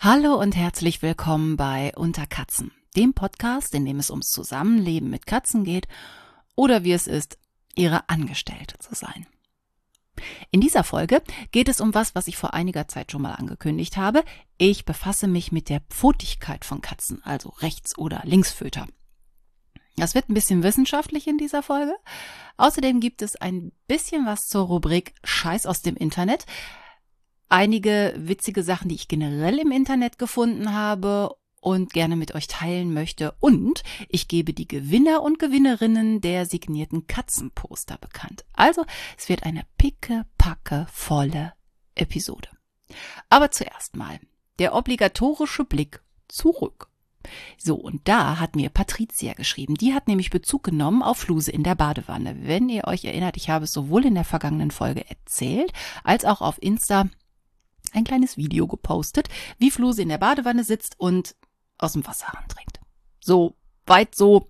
Hallo und herzlich willkommen bei Unter Katzen, dem Podcast, in dem es ums Zusammenleben mit Katzen geht oder wie es ist, ihre Angestellte zu sein. In dieser Folge geht es um was ich vor einiger Zeit schon mal angekündigt habe. Ich befasse mich mit der Pfotigkeit von Katzen, also Rechts- oder Linksföter. Das wird ein bisschen wissenschaftlich in dieser Folge. Außerdem gibt es ein bisschen was zur Rubrik Scheiß aus dem Internet. Einige witzige Sachen, die ich generell im Internet gefunden habe und gerne mit euch teilen möchte. Und ich gebe die Gewinner und Gewinnerinnen der signierten Katzenposter bekannt. Also es wird eine pickepacke volle Episode. Aber zuerst mal der obligatorische Blick zurück. So, und da hat mir Patricia geschrieben. Die hat nämlich Bezug genommen auf Fluse in der Badewanne. Wenn ihr euch erinnert, ich habe es sowohl in der vergangenen Folge erzählt, als auch auf Insta ein kleines Video gepostet, wie Fluse in der Badewanne sitzt und aus dem Wasserhahn trinkt. So weit, so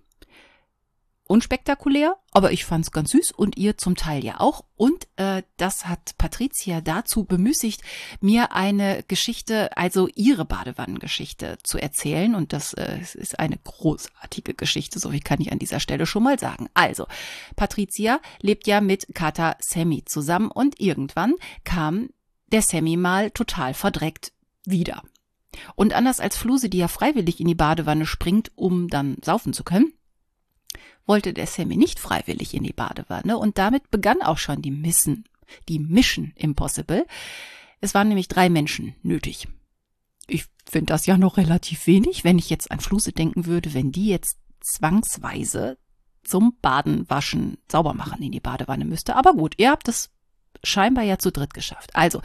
unspektakulär, aber ich fand's ganz süß und ihr zum Teil ja auch. Und das hat Patricia dazu bemüßigt, mir eine Geschichte, also ihre Badewannengeschichte zu erzählen. Und das ist eine großartige Geschichte, so viel kann ich an dieser Stelle schon mal sagen. Also, Patricia lebt ja mit Kater Sammy zusammen und irgendwann kam der Sammy mal total verdreckt wieder. Und anders als Fluse, die ja freiwillig in die Badewanne springt, um dann saufen zu können, wollte der Sammy nicht freiwillig in die Badewanne und damit begann auch schon die Mission Impossible. Es waren nämlich 3 Menschen nötig. Ich finde das ja noch relativ wenig, wenn ich jetzt an Fluse denken würde, wenn die jetzt zwangsweise zum Baden, Waschen, Saubermachen in die Badewanne müsste. Aber gut, ihr habt es scheinbar ja zu dritt geschafft. Also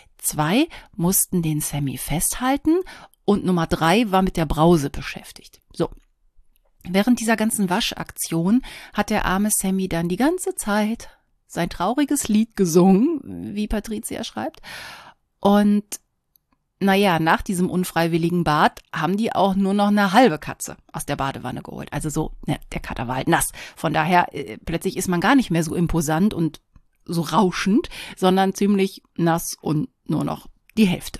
2 mussten den Sammy festhalten und Nummer 3 war mit der Brause beschäftigt. So, während dieser ganzen Waschaktion hat der arme Sammy dann die ganze Zeit sein trauriges Lied gesungen, wie Patricia schreibt. Und naja, nach diesem unfreiwilligen Bad haben die auch nur noch eine halbe Katze aus der Badewanne geholt. Also so, der Kater war halt nass. Von daher, plötzlich ist man gar nicht mehr so imposant und so rauschend, sondern ziemlich nass und nur noch die Hälfte.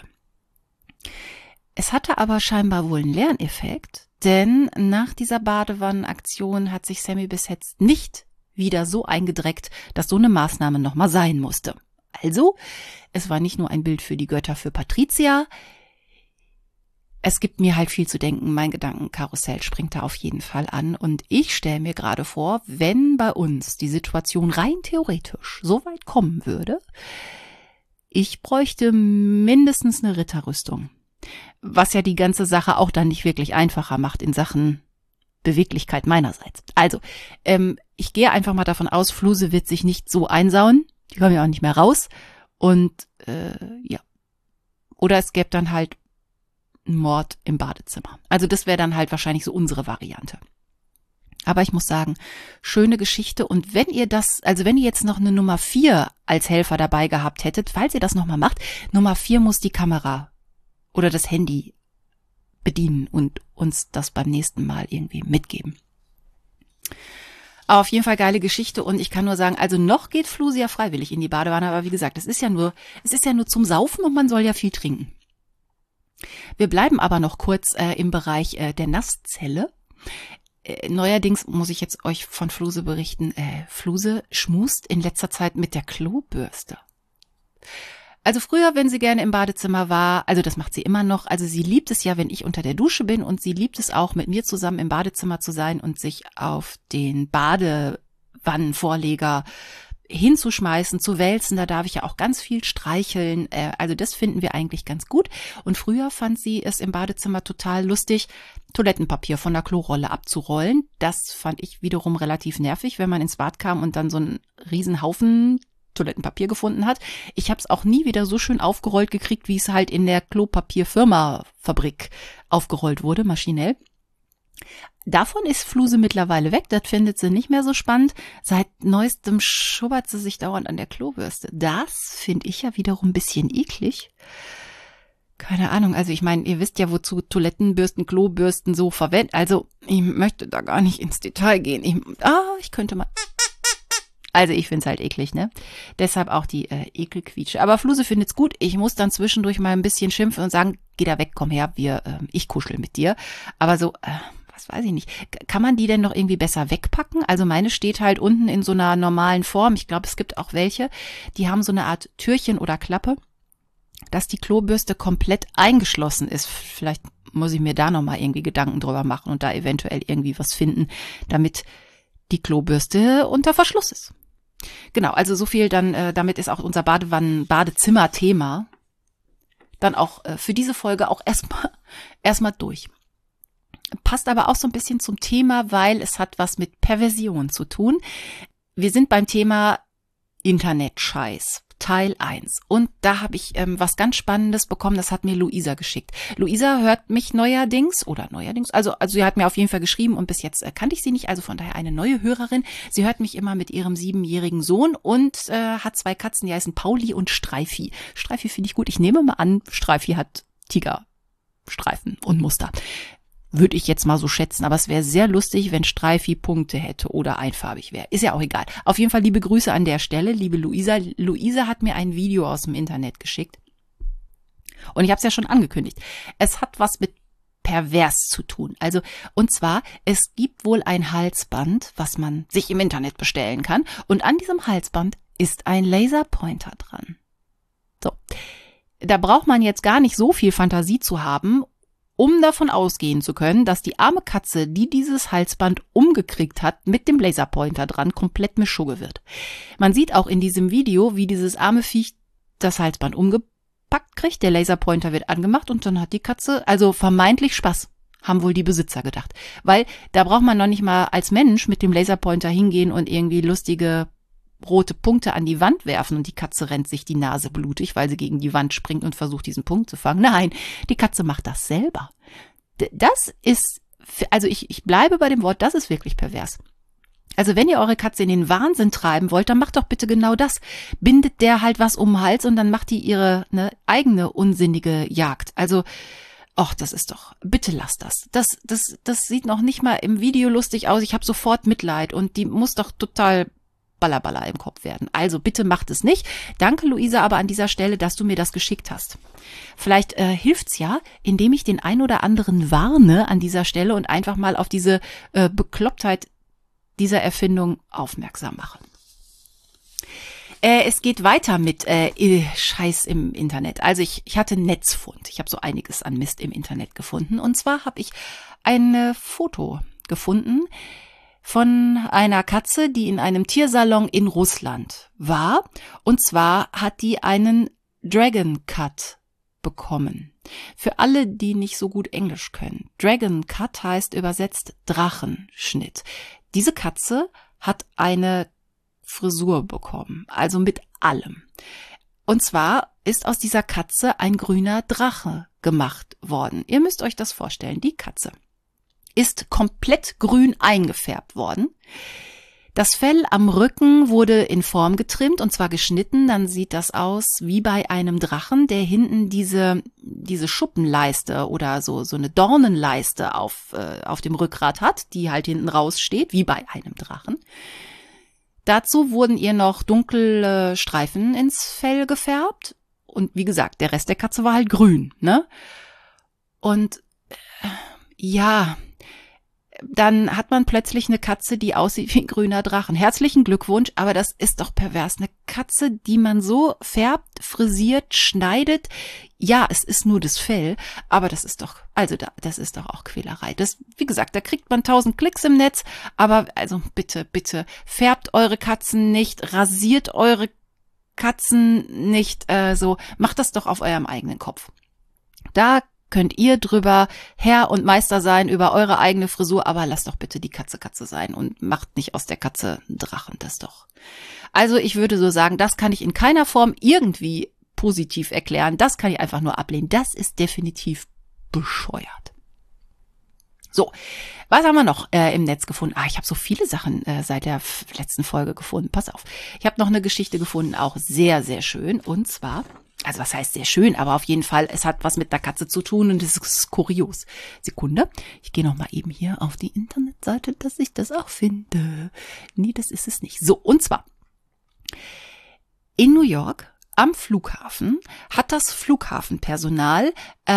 Es hatte aber scheinbar wohl einen Lerneffekt, denn nach dieser Badewannenaktion hat sich Sammy bis jetzt nicht wieder so eingedreckt, dass so eine Maßnahme nochmal sein musste. Also, es war nicht nur ein Bild für die Götter für Patricia, es gibt mir halt viel zu denken, mein Gedankenkarussell springt da auf jeden Fall an und ich stelle mir gerade vor, wenn bei uns die Situation rein theoretisch so weit kommen würde, ich bräuchte mindestens eine Ritterrüstung, was ja die ganze Sache auch dann nicht wirklich einfacher macht in Sachen Beweglichkeit meinerseits. Also, ich gehe einfach mal davon aus, Fluse wird sich nicht so einsauen, die kommen ja auch nicht mehr raus und ja, oder es gäbe dann halt Mord im Badezimmer. Also das wäre dann halt wahrscheinlich so unsere Variante. Aber ich muss sagen, schöne Geschichte und wenn ihr jetzt noch eine Nummer 4 als Helfer dabei gehabt hättet, falls ihr das nochmal macht, Nummer 4 muss die Kamera oder das Handy bedienen und uns das beim nächsten Mal irgendwie mitgeben. Aber auf jeden Fall geile Geschichte und ich kann nur sagen, also noch geht Fluse ja freiwillig in die Badewanne, aber wie gesagt, es ist ja nur zum Saufen und man soll ja viel trinken. Wir bleiben aber noch kurz im Bereich der Nasszelle. Neuerdings muss ich jetzt euch von Fluse berichten. Fluse schmust in letzter Zeit mit der Klobürste. Also früher, wenn sie gerne im Badezimmer war, also das macht sie immer noch, also sie liebt es ja, wenn ich unter der Dusche bin und sie liebt es auch, mit mir zusammen im Badezimmer zu sein und sich auf den Badewannenvorleger hinzuschmeißen, zu wälzen, da darf ich ja auch ganz viel streicheln, also das finden wir eigentlich ganz gut und früher fand sie es im Badezimmer total lustig, Toilettenpapier von der Klorolle abzurollen, das fand ich wiederum relativ nervig, wenn man ins Bad kam und dann so einen riesen Haufen Toilettenpapier gefunden hat. Ich habe es auch nie wieder so schön aufgerollt gekriegt, wie es halt in der Klopapierfirma-Fabrik aufgerollt wurde, maschinell. Davon ist Fluse mittlerweile weg, das findet sie nicht mehr so spannend. Seit neuestem schubbert sie sich dauernd an der Klobürste. Das finde ich ja wiederum ein bisschen eklig. Keine Ahnung, also ich meine, ihr wisst ja, wozu Toilettenbürsten, Klobürsten so verwenden. Also ich möchte da gar nicht ins Detail gehen. Ich könnte mal Also ich find's halt eklig, ne? Deshalb auch die Ekelquietsche. Aber Fluse findet's gut. Ich muss dann zwischendurch mal ein bisschen schimpfen und sagen, geh da weg, komm her, ich kuschel mit dir. Aber so, was weiß ich nicht. Kann man die denn noch irgendwie besser wegpacken? Also meine steht halt unten in so einer normalen Form. Ich glaube, es gibt auch welche, die haben so eine Art Türchen oder Klappe, dass die Klobürste komplett eingeschlossen ist. Vielleicht muss ich mir da nochmal irgendwie Gedanken drüber machen und da eventuell irgendwie was finden, damit die Klobürste unter Verschluss ist. Genau, also so viel dann, damit ist auch unser Badezimmer-Thema dann auch für diese Folge auch erstmal durch. Passt aber auch so ein bisschen zum Thema, weil es hat was mit Perversion zu tun. Wir sind beim Thema Internetscheiß. Teil 1. Und da habe ich was ganz Spannendes bekommen, das hat mir Luisa geschickt. Luisa hört mich neuerdings, also sie hat mir auf jeden Fall geschrieben und bis jetzt kannte ich sie nicht, also von daher eine neue Hörerin. Sie hört mich immer mit ihrem 7-jährigen Sohn und hat 2 Katzen, die heißen Pauli und Streifi. Streifi finde ich gut. Ich nehme mal an, Streifi hat Tigerstreifen und Muster. Würde ich jetzt mal so schätzen, aber es wäre sehr lustig, wenn Streifi Punkte hätte oder einfarbig wäre. Ist ja auch egal. Auf jeden Fall liebe Grüße an der Stelle, liebe Luisa. Luisa hat mir ein Video aus dem Internet geschickt. Und ich habe es ja schon angekündigt. Es hat was mit pervers zu tun. Also, und zwar, es gibt wohl ein Halsband, was man sich im Internet bestellen kann. Und an diesem Halsband ist ein Laserpointer dran. So. Da braucht man jetzt gar nicht so viel Fantasie zu haben, um davon ausgehen zu können, dass die arme Katze, die dieses Halsband umgekriegt hat, mit dem Laserpointer dran, komplett Mischugge wird. Man sieht auch in diesem Video, wie dieses arme Viech das Halsband umgepackt kriegt, der Laserpointer wird angemacht und dann hat die Katze, also vermeintlich Spaß, haben wohl die Besitzer gedacht. Weil da braucht man noch nicht mal als Mensch mit dem Laserpointer hingehen und irgendwie lustige rote Punkte an die Wand werfen und die Katze rennt sich die Nase blutig, weil sie gegen die Wand springt und versucht, diesen Punkt zu fangen. Nein, die Katze macht das selber. Das ist, also ich bleibe bei dem Wort, das ist wirklich pervers. Also wenn ihr eure Katze in den Wahnsinn treiben wollt, dann macht doch bitte genau das. Bindet der halt was um den Hals und dann macht die ihre eigene unsinnige Jagd. Also, ach, das ist doch, bitte lasst das. Das sieht noch nicht mal im Video lustig aus. Ich habe sofort Mitleid und die muss doch total Ballaballa im Kopf werden. Also bitte macht es nicht. Danke, Luisa, aber an dieser Stelle, dass du mir das geschickt hast. Vielleicht hilft's ja, indem ich den ein oder anderen warne an dieser Stelle und einfach mal auf diese Beklopptheit dieser Erfindung aufmerksam mache. Es geht weiter mit Scheiß im Internet. Also ich hatte Netzfund. Ich habe so einiges an Mist im Internet gefunden. Und zwar habe ich ein Foto gefunden von einer Katze, die in einem Tiersalon in Russland war. Und zwar hat die einen Dragon Cut bekommen. Für alle, die nicht so gut Englisch können. Dragon Cut heißt übersetzt Drachenschnitt. Diese Katze hat eine Frisur bekommen, also mit allem. Und zwar ist aus dieser Katze ein grüner Drache gemacht worden. Ihr müsst euch das vorstellen, die Katze ist komplett grün eingefärbt worden. Das Fell am Rücken wurde in Form getrimmt und zwar geschnitten. Dann sieht das aus wie bei einem Drachen, der hinten diese Schuppenleiste oder so eine Dornenleiste auf dem Rückgrat hat, die halt hinten raussteht, wie bei einem Drachen. Dazu wurden ihr noch dunkle Streifen ins Fell gefärbt. Und wie gesagt, der Rest der Katze war halt grün, ne? Und ja, dann hat man plötzlich eine Katze, die aussieht wie ein grüner Drachen. Herzlichen Glückwunsch, aber das ist doch pervers. Eine Katze, die man so färbt, frisiert, schneidet. Ja, es ist nur das Fell, aber das ist doch, das ist doch auch Quälerei. Das, wie gesagt, da kriegt man 1000 Klicks im Netz, aber also bitte, bitte, färbt eure Katzen nicht, rasiert eure Katzen nicht so. Macht das doch auf eurem eigenen Kopf. Da könnt ihr drüber Herr und Meister sein über eure eigene Frisur, aber lasst doch bitte die Katze Katze sein und macht nicht aus der Katze einen Drachen, das doch. Also ich würde so sagen, das kann ich in keiner Form irgendwie positiv erklären, das kann ich einfach nur ablehnen, das ist definitiv bescheuert. So, was haben wir noch im Netz gefunden? Ich habe so viele Sachen seit der letzten Folge gefunden, pass auf. Ich habe noch eine Geschichte gefunden, auch sehr, sehr schön, und zwar, also was heißt sehr schön, aber auf jeden Fall, es hat was mit der Katze zu tun und es ist kurios. Sekunde, ich gehe noch mal eben hier auf die Internetseite, dass ich das auch finde. Nee, das ist es nicht. So, und zwar, In New York am Flughafen hat das Flughafenpersonal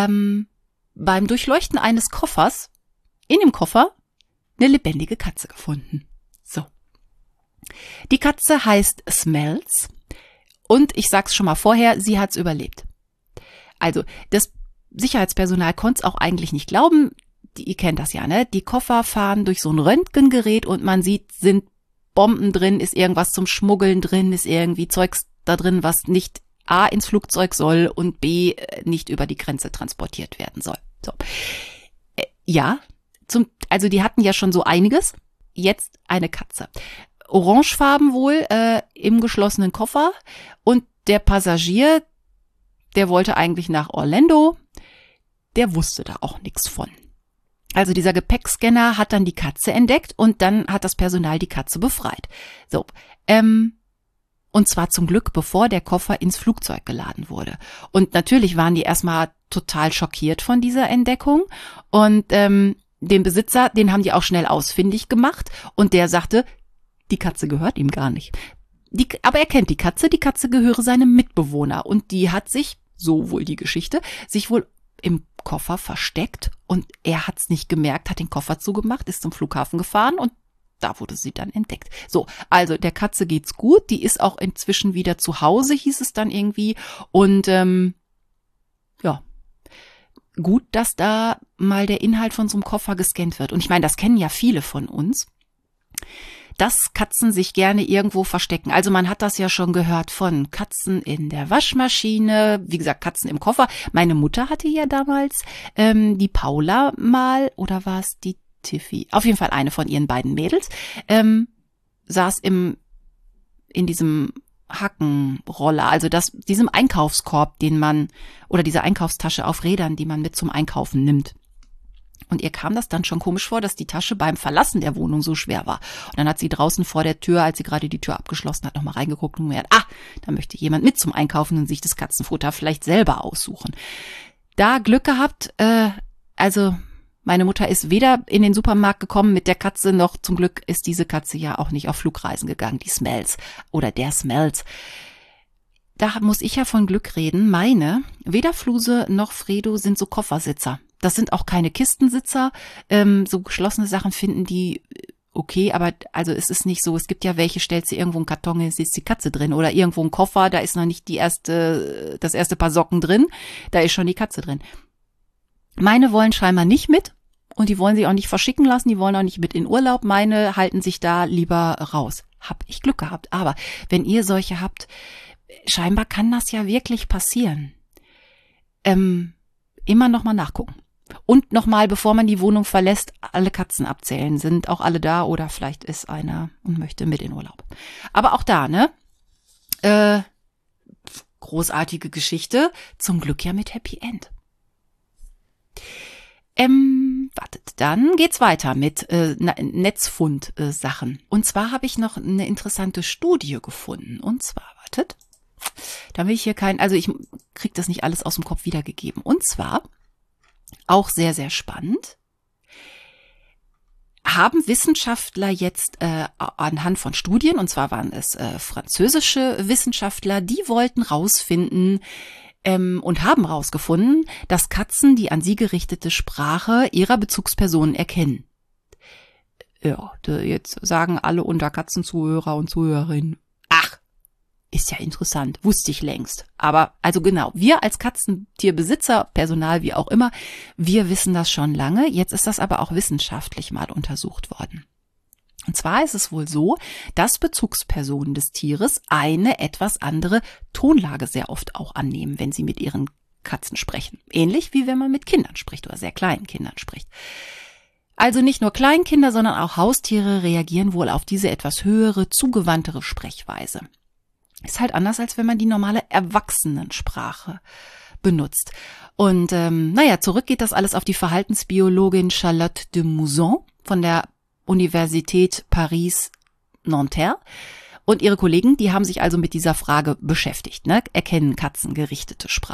beim Durchleuchten eines Koffers in dem Koffer eine lebendige Katze gefunden. So. Die Katze heißt Smells und ich sag's schon mal vorher, sie hat's überlebt. Also, das Sicherheitspersonal konnte es auch eigentlich nicht glauben. Ihr kennt das ja, ne? Die Koffer fahren durch so ein Röntgengerät und man sieht, sind Bomben drin, ist irgendwas zum Schmuggeln drin, ist irgendwie Zeugs da drin, was nicht A ins Flugzeug soll und B nicht über die Grenze transportiert werden soll. So. Ja, also die hatten ja schon so einiges. Jetzt eine Katze. Orangefarben wohl im geschlossenen Koffer und der Passagier, der wollte eigentlich nach Orlando, der wusste da auch nichts von. Also dieser Gepäckscanner hat dann die Katze entdeckt und dann hat das Personal die Katze befreit. So, und zwar zum Glück, bevor der Koffer ins Flugzeug geladen wurde. Und natürlich waren die erstmal total schockiert von dieser Entdeckung und den Besitzer, den haben die auch schnell ausfindig gemacht und der sagte, die Katze gehört ihm gar nicht. Aber er kennt die Katze gehöre seinem Mitbewohner und die hat sich, so wohl die Geschichte, sich wohl im Koffer versteckt und er hat's nicht gemerkt, hat den Koffer zugemacht, ist zum Flughafen gefahren und da wurde sie dann entdeckt. So, also der Katze geht's gut, die ist auch inzwischen wieder zu Hause, hieß es dann irgendwie und ja, gut, dass da mal der Inhalt von so einem Koffer gescannt wird und ich meine, das kennen ja viele von uns, dass Katzen sich gerne irgendwo verstecken. Also man hat das ja schon gehört von Katzen in der Waschmaschine, wie gesagt, Katzen im Koffer. Meine Mutter hatte ja damals die Paula mal, oder war es die Tiffy? Auf jeden Fall eine von ihren beiden Mädels, saß in diesem Hackenroller, also diesem Einkaufskorb, oder diese Einkaufstasche auf Rädern, die man mit zum Einkaufen nimmt. Und ihr kam das dann schon komisch vor, dass die Tasche beim Verlassen der Wohnung so schwer war. Und dann hat sie draußen vor der Tür, als sie gerade die Tür abgeschlossen hat, nochmal reingeguckt und gemerkt, da möchte jemand mit zum Einkaufen und sich das Katzenfutter vielleicht selber aussuchen. Da Glück gehabt, also meine Mutter ist weder in den Supermarkt gekommen mit der Katze, noch zum Glück ist diese Katze ja auch nicht auf Flugreisen gegangen, die Smells oder der Smells. Da muss ich ja von Glück reden. Weder Fluse noch Fredo sind so Koffersitzer. Das sind auch keine Kistensitzer. So geschlossene Sachen finden die okay, aber also es ist nicht so. Es gibt ja welche, stellst du irgendwo einen Karton, ist die Katze drin. Oder irgendwo ein Koffer, da ist noch nicht das erste Paar Socken drin. Da ist schon die Katze drin. Meine wollen scheinbar nicht mit und die wollen sich auch nicht verschicken lassen. Die wollen auch nicht mit in Urlaub. Meine halten sich da lieber raus. Hab ich Glück gehabt. Aber wenn ihr solche habt, scheinbar kann das ja wirklich passieren. Immer nochmal nachgucken. Und nochmal, bevor man die Wohnung verlässt, alle Katzen abzählen. Sind auch alle da oder vielleicht ist einer und möchte mit in Urlaub. Aber auch da, ne? Großartige Geschichte. Zum Glück ja mit Happy End. Dann geht's weiter mit Netzfund-Sachen. Und zwar habe ich noch eine interessante Studie gefunden. Und zwar, da will ich hier ich kriege das nicht alles aus dem Kopf wiedergegeben. Und zwar, auch sehr, sehr spannend, haben Wissenschaftler jetzt anhand von Studien, und zwar waren es französische Wissenschaftler, die wollten rausfinden und haben rausgefunden, dass Katzen die an sie gerichtete Sprache ihrer Bezugspersonen erkennen. Ja, jetzt sagen alle unter Katzenzuhörer und Zuhörerinnen, ist ja interessant, wusste ich längst. Aber also genau, wir als Katzentierbesitzer, Personal, wie auch immer, wir wissen das schon lange. Jetzt ist das aber auch wissenschaftlich mal untersucht worden. Und zwar ist es wohl so, dass Bezugspersonen des Tieres eine etwas andere Tonlage sehr oft auch annehmen, wenn sie mit ihren Katzen sprechen. Ähnlich wie wenn man mit Kindern spricht oder sehr kleinen Kindern spricht. Also nicht nur Kleinkinder, sondern auch Haustiere reagieren wohl auf diese etwas höhere, zugewandtere Sprechweise. Ist halt anders, als wenn man die normale Erwachsenensprache benutzt. Und zurück geht das alles auf die Verhaltensbiologin Charlotte de Mouzon von der Universität Paris-Nanterre. Und ihre Kollegen, die haben sich also mit dieser Frage beschäftigt, ne? Erkennen Katzen gerichtete Sprache?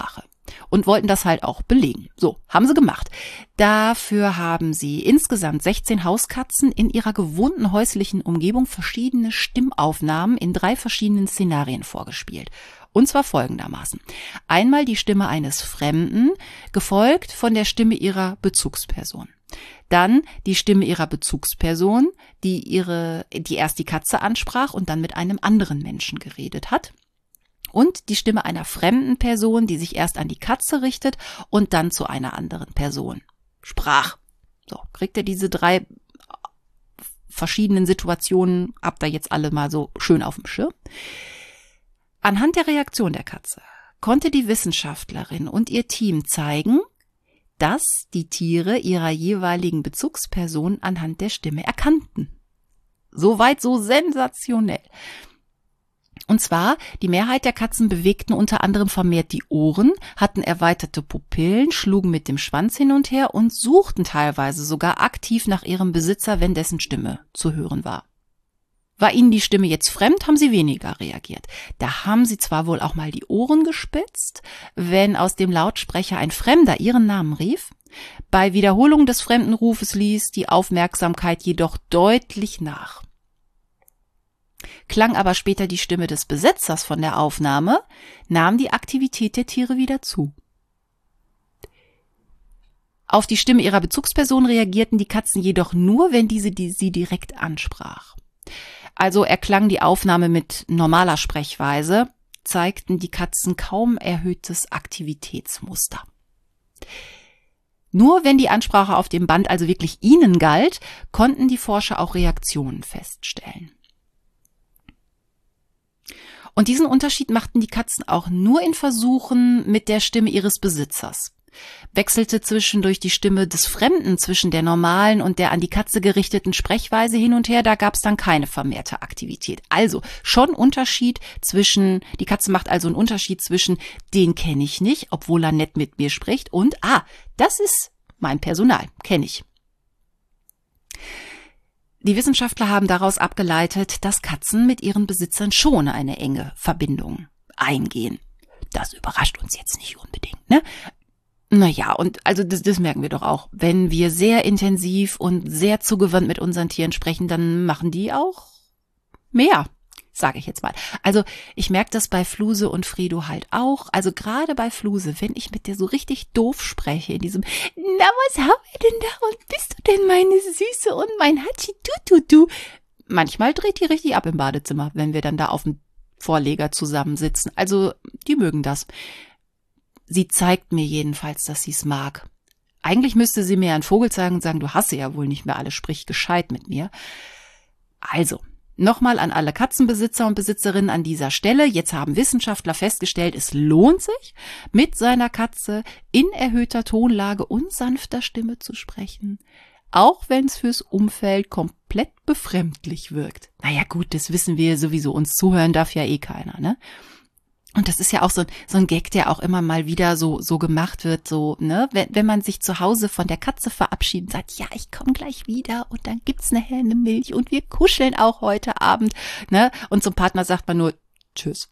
und wollten das halt auch belegen. So, haben sie gemacht. Dafür haben sie insgesamt 16 Hauskatzen in ihrer gewohnten häuslichen Umgebung verschiedene Stimmaufnahmen in 3 verschiedenen Szenarien vorgespielt. Und zwar folgendermaßen. Einmal die Stimme eines Fremden, gefolgt von der Stimme ihrer Bezugsperson. Dann die Stimme ihrer Bezugsperson, die erst die Katze ansprach und dann mit einem anderen Menschen geredet hat. Und die Stimme einer fremden Person, die sich erst an die Katze richtet und dann zu einer anderen Person sprach. So, kriegt ihr diese 3 verschiedenen Situationen, habt ihr jetzt alle mal so schön auf dem Schirm. Anhand der Reaktion der Katze konnte die Wissenschaftlerin und ihr Team zeigen, dass die Tiere ihrer jeweiligen Bezugsperson anhand der Stimme erkannten. Soweit so sensationell. Und zwar, die Mehrheit der Katzen bewegten unter anderem vermehrt die Ohren, hatten erweiterte Pupillen, schlugen mit dem Schwanz hin und her und suchten teilweise sogar aktiv nach ihrem Besitzer, wenn dessen Stimme zu hören war. War ihnen die Stimme jetzt fremd, haben sie weniger reagiert. Da haben sie zwar wohl auch mal die Ohren gespitzt, wenn aus dem Lautsprecher ein Fremder ihren Namen rief, bei Wiederholung des fremden Rufes ließ die Aufmerksamkeit jedoch deutlich nach. Klang aber später die Stimme des Besitzers von der Aufnahme, nahm die Aktivität der Tiere wieder zu. Auf die Stimme ihrer Bezugsperson reagierten die Katzen jedoch nur, wenn sie direkt ansprach. Also erklang die Aufnahme mit normaler Sprechweise, zeigten die Katzen kaum erhöhtes Aktivitätsmuster. Nur wenn die Ansprache auf dem Band also wirklich ihnen galt, konnten die Forscher auch Reaktionen feststellen. Und diesen Unterschied machten die Katzen auch nur in Versuchen mit der Stimme ihres Besitzers. Wechselte zwischendurch die Stimme des Fremden zwischen der normalen und der an die Katze gerichteten Sprechweise hin und her, da gab es dann keine vermehrte Aktivität. Also schon Unterschied zwischen, die Katze macht also einen Unterschied zwischen, den kenne ich nicht, obwohl er nett mit mir spricht, und, das ist mein Personal, kenne ich. Die Wissenschaftler haben daraus abgeleitet, dass Katzen mit ihren Besitzern schon eine enge Verbindung eingehen. Das überrascht uns jetzt nicht unbedingt, ne? Naja, und also das merken wir doch auch. Wenn wir sehr intensiv und sehr zugewandt mit unseren Tieren sprechen, dann machen die auch mehr, sage ich jetzt mal. Also ich merke das bei Fluse und Frido halt auch. Also gerade bei Fluse, wenn ich mit der so richtig doof spreche, in diesem, na, was haben wir denn da und bist du denn meine Süße und mein Hatschi, du. Manchmal dreht die richtig ab im Badezimmer, wenn wir dann da auf dem Vorleger zusammensitzen. Also die mögen das. Sie zeigt mir jedenfalls, dass sie es mag. Eigentlich müsste sie mir einen Vogel zeigen und sagen, du hasse ja wohl nicht mehr alle, sprich gescheit mit mir. Also, nochmal an alle Katzenbesitzer und Besitzerinnen an dieser Stelle. Jetzt haben Wissenschaftler festgestellt, es lohnt sich, mit seiner Katze in erhöhter Tonlage und sanfter Stimme zu sprechen. Auch wenn es fürs Umfeld komplett befremdlich wirkt. Naja gut, das wissen wir sowieso, uns zuhören darf ja eh keiner, ne? Und das ist ja auch so ein Gag, der auch immer mal wieder so gemacht wird, so, ne, wenn man sich zu Hause von der Katze verabschiedet, sagt, ja, ich komme gleich wieder und dann gibt's nachher eine Milch und wir kuscheln auch heute Abend, ne, und zum Partner sagt man nur Tschüss.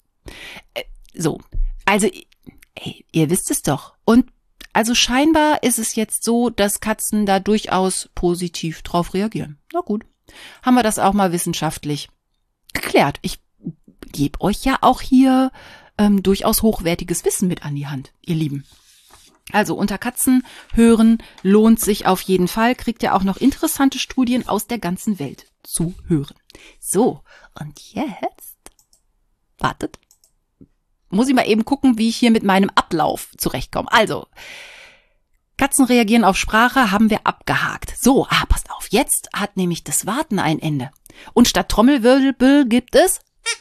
So, also, ihr wisst es doch. Und also scheinbar ist es jetzt so, dass Katzen da durchaus positiv drauf reagieren. Na gut, haben wir das auch mal wissenschaftlich geklärt. Ich gebe euch ja auch hier durchaus hochwertiges Wissen mit an die Hand, ihr Lieben. Also unter Katzen hören lohnt sich auf jeden Fall, kriegt ihr auch noch interessante Studien aus der ganzen Welt zu hören. So, und jetzt, wartet, muss ich mal eben gucken, wie ich hier mit meinem Ablauf zurechtkomme. Also, Katzen reagieren auf Sprache, haben wir abgehakt. So, passt auf, jetzt hat nämlich das Warten ein Ende. Und statt Trommelwirbel gibt es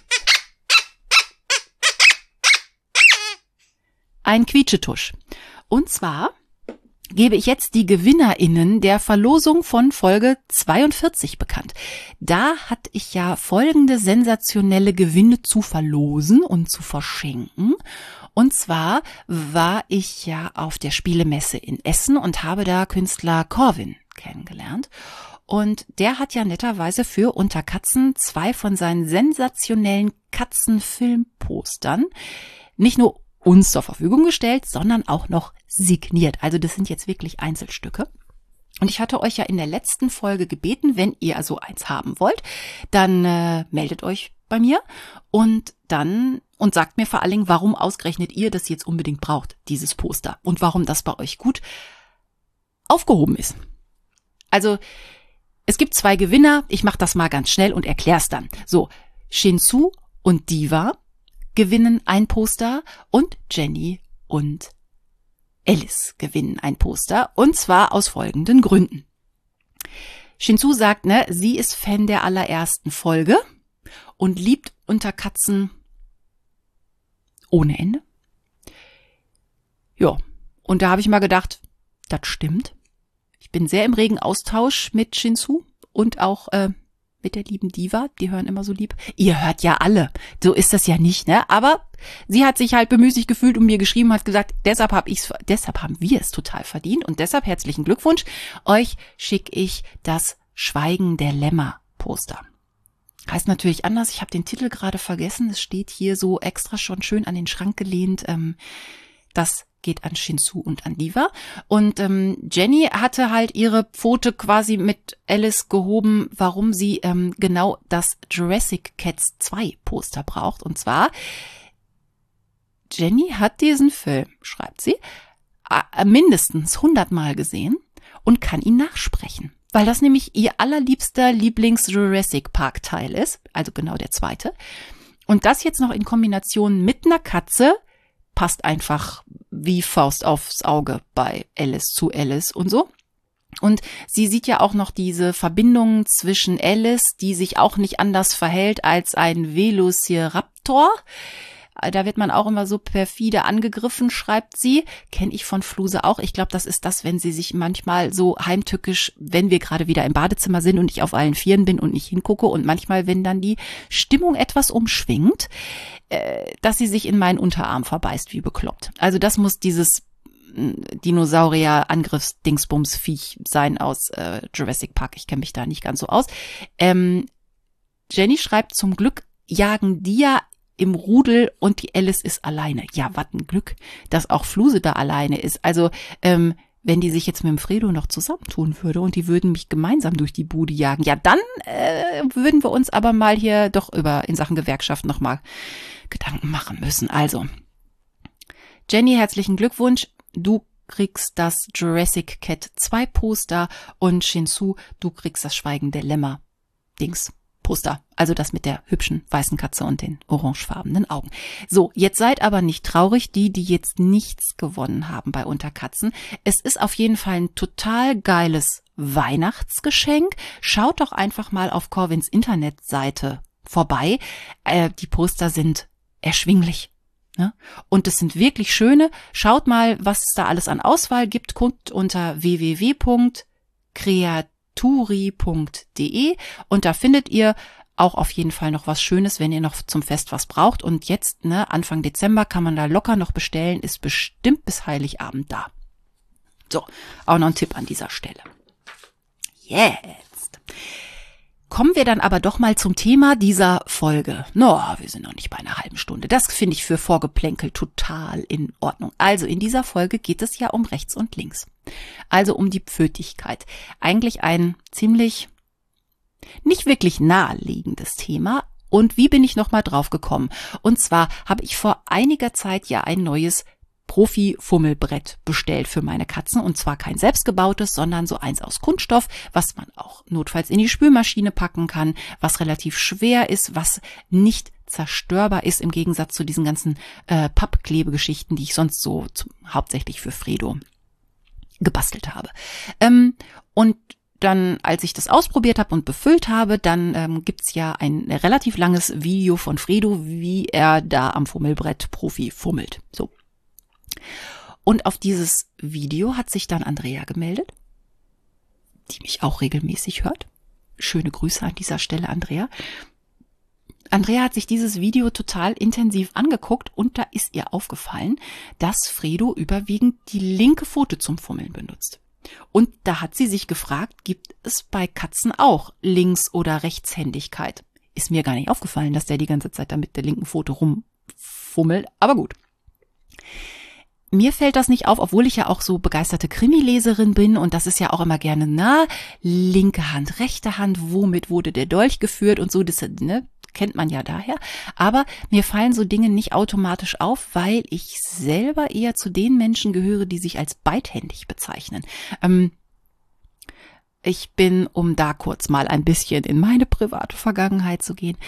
ein Quietschetusch. Und zwar gebe ich jetzt die GewinnerInnen der Verlosung von Folge 42 bekannt. Da hatte ich ja folgende sensationelle Gewinne zu verlosen und zu verschenken. Und zwar war ich ja auf der Spielemesse in Essen und habe da Künstler Corwin kennengelernt. Und der hat ja netterweise für Unter Katzen 2 von seinen sensationellen Katzenfilmpostern nicht nur uns zur Verfügung gestellt, sondern auch noch signiert. Also das sind jetzt wirklich Einzelstücke. Und ich hatte euch ja in der letzten Folge gebeten, wenn ihr also eins haben wollt, dann meldet euch bei mir und sagt mir vor allen Dingen, warum ausgerechnet ihr das jetzt unbedingt braucht, dieses Poster, und warum das bei euch gut aufgehoben ist. Also es gibt 2 Gewinner, ich mache das mal ganz schnell und erkläre es dann. So, Shinsu und Diva gewinnen ein Poster und Jenny und Alice gewinnen ein Poster, und zwar aus folgenden Gründen. Shinsu sagt, sie ist Fan der allerersten Folge und liebt Unterkatzen ohne Ende. Ja, und da habe ich mal gedacht, das stimmt. Ich bin sehr im regen Austausch mit Shinsu und auch mit der lieben Diva, die hören immer so lieb. Ihr hört ja alle, so ist das ja nicht, ne? Aber sie hat sich halt bemüßigt gefühlt und mir geschrieben, hat gesagt, deshalb haben wir es total verdient und deshalb herzlichen Glückwunsch. Euch schicke ich das Schweigen der Lämmer Poster. Heißt natürlich anders, ich habe den Titel gerade vergessen, es steht hier so extra schon schön an den Schrank gelehnt, das geht an Shinsu und an Diva. Und Jenny hatte halt ihre Pfote quasi mit Alice gehoben, warum sie genau das Jurassic Cats 2 Poster braucht. Und zwar, Jenny hat diesen Film, schreibt sie, mindestens 100 Mal gesehen und kann ihn nachsprechen. Weil das nämlich ihr allerliebster Lieblings-Jurassic Park Teil ist, also genau der 2. Und das jetzt noch in Kombination mit einer Katze passt einfach wie Faust aufs Auge bei Alice zu Alice und so. Und sie sieht ja auch noch diese Verbindung zwischen Alice, die sich auch nicht anders verhält als ein Velociraptor. Da wird man auch immer so perfide angegriffen, schreibt sie. Kenne ich von Fluse auch. Ich glaube, das ist das, wenn sie sich manchmal so heimtückisch, wenn wir gerade wieder im Badezimmer sind und ich auf allen Vieren bin und nicht hingucke und manchmal, wenn dann die Stimmung etwas umschwingt, dass sie sich in meinen Unterarm verbeißt wie bekloppt. Also das muss dieses Dinosaurier-Angriffs-Dingsbums-Viech sein aus Jurassic Park. Ich kenne mich da nicht ganz so aus. Jenny schreibt, zum Glück jagen die ja im Rudel und die Alice ist alleine. Ja, was ein Glück, dass auch Fluse da alleine ist. Also, wenn die sich jetzt mit dem Fredo noch zusammentun würde und die würden mich gemeinsam durch die Bude jagen, ja, dann würden wir uns aber mal hier doch in Sachen Gewerkschaft nochmal Gedanken machen müssen. Also, Jenny, herzlichen Glückwunsch. Du kriegst das Jurassic Cat 2 Poster und Shinsu, du kriegst das Schweigen der Lämmer Dings Poster. Also das mit der hübschen weißen Katze und den orangefarbenen Augen. So, jetzt seid aber nicht traurig, die jetzt nichts gewonnen haben bei Unterkatzen. Es ist auf jeden Fall ein total geiles Weihnachtsgeschenk. Schaut doch einfach mal auf Corwins Internetseite vorbei. Die Poster sind erschwinglich. Ne? Und es sind wirklich schöne. Schaut mal, was es da alles an Auswahl gibt. Guckt unter www.creaturi.de und da findet ihr auch auf jeden Fall noch was Schönes, wenn ihr noch zum Fest was braucht. Und jetzt, Anfang Dezember kann man da locker noch bestellen, ist bestimmt bis Heiligabend da. So, auch noch ein Tipp an dieser Stelle. Jetzt kommen wir dann aber doch mal zum Thema dieser Folge. Wir sind noch nicht bei einer halben Stunde. Das finde ich für Vorgeplänkel total in Ordnung. Also in dieser Folge geht es ja um rechts und links. Also um die Pfötigkeit. Eigentlich ein ziemlich nicht wirklich naheliegendes Thema. Und wie bin ich nochmal drauf gekommen? Und zwar habe ich vor einiger Zeit ja ein neues Profi-Fummelbrett bestellt für meine Katzen. Und zwar kein selbstgebautes, sondern so eins aus Kunststoff, was man auch notfalls in die Spülmaschine packen kann, was relativ schwer ist, was nicht zerstörbar ist im Gegensatz zu diesen ganzen Pappklebegeschichten, die ich sonst so hauptsächlich für Fredo gebastelt habe. Und dann, als ich das ausprobiert habe und befüllt habe, dann gibt's ja ein relativ langes Video von Fredo, wie er da am Fummelbrett Profi fummelt. So. Und auf dieses Video hat sich dann Andrea gemeldet, die mich auch regelmäßig hört. Schöne Grüße an dieser Stelle, Andrea. Andrea hat sich dieses Video total intensiv angeguckt und da ist ihr aufgefallen, dass Fredo überwiegend die linke Pfote zum Fummeln benutzt. Und da hat sie sich gefragt, gibt es bei Katzen auch Links- oder Rechtshändigkeit? Ist mir gar nicht aufgefallen, dass der die ganze Zeit da mit der linken Pfote rumfummelt, aber gut. mir fällt das nicht auf, obwohl ich ja auch so begeisterte Krimileserin bin und das ist ja auch immer gerne, linke Hand, rechte Hand, womit wurde der Dolch geführt und so, das, ne, kennt man ja daher. Aber mir fallen so Dinge nicht automatisch auf, weil ich selber eher zu den Menschen gehöre, die sich als beidhändig bezeichnen. Ich bin, um da kurz mal ein bisschen in meine private Vergangenheit zu gehen,